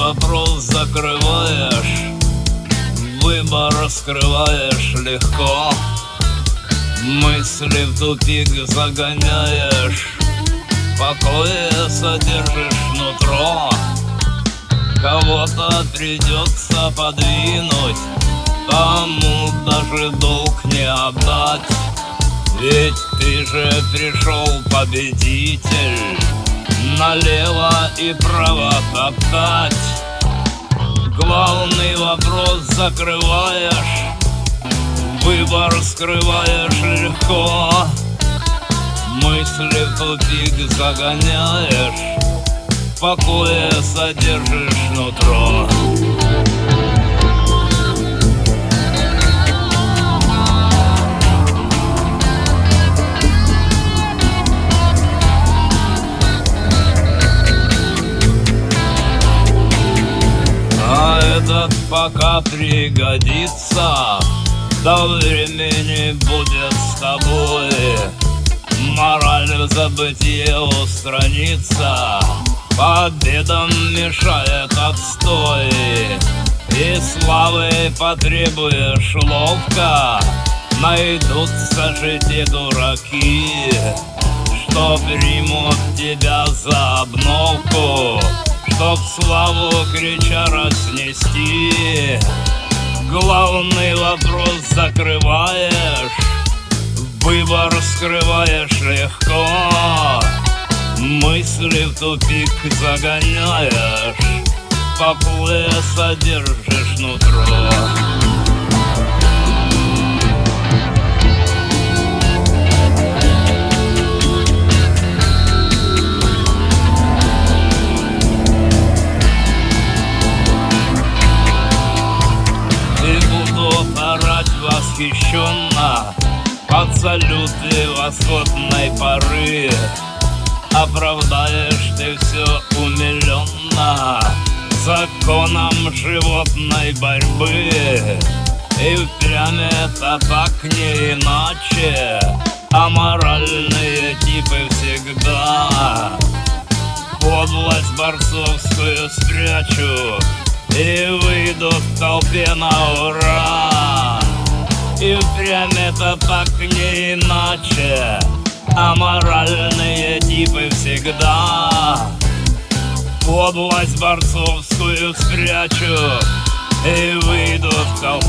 вопрос закрываешь, выбор раскрываешь легко, мысли в тупик загоняешь, в покое содержишь нутро. Кого-то придется подвинуть, тому даже долг не отдать. Ведь ты же пришел победитель, налево и право топтать. Главный вопрос закрываешь, выбор скрываешь легко, мысли в тупик загоняешь, в покое содержишь нутро. А этот пока пригодится, до времени будет с тобой. Мораль в забытье устранится, победам мешает отстой. И славы потребуешь ловко, найдутся же те дураки, что примут тебя за обновку, чтоб славу крича разнести. Главный вопрос закрываешь, выбор скрываешь легко, мысли в тупик загоняешь, в покое содержишь нутро. Орать восхищенно под салюты восходной поры. Оправдаешь ты все умиленно законом животной борьбы. И впрямь это так не иначе, аморальные типы всегда подлость борцовскую спрячу и выйдут в толпе на ура. И впрямь это так не иначе, аморальные типы всегда подлость борцовскую спрячу и выйдут в толпе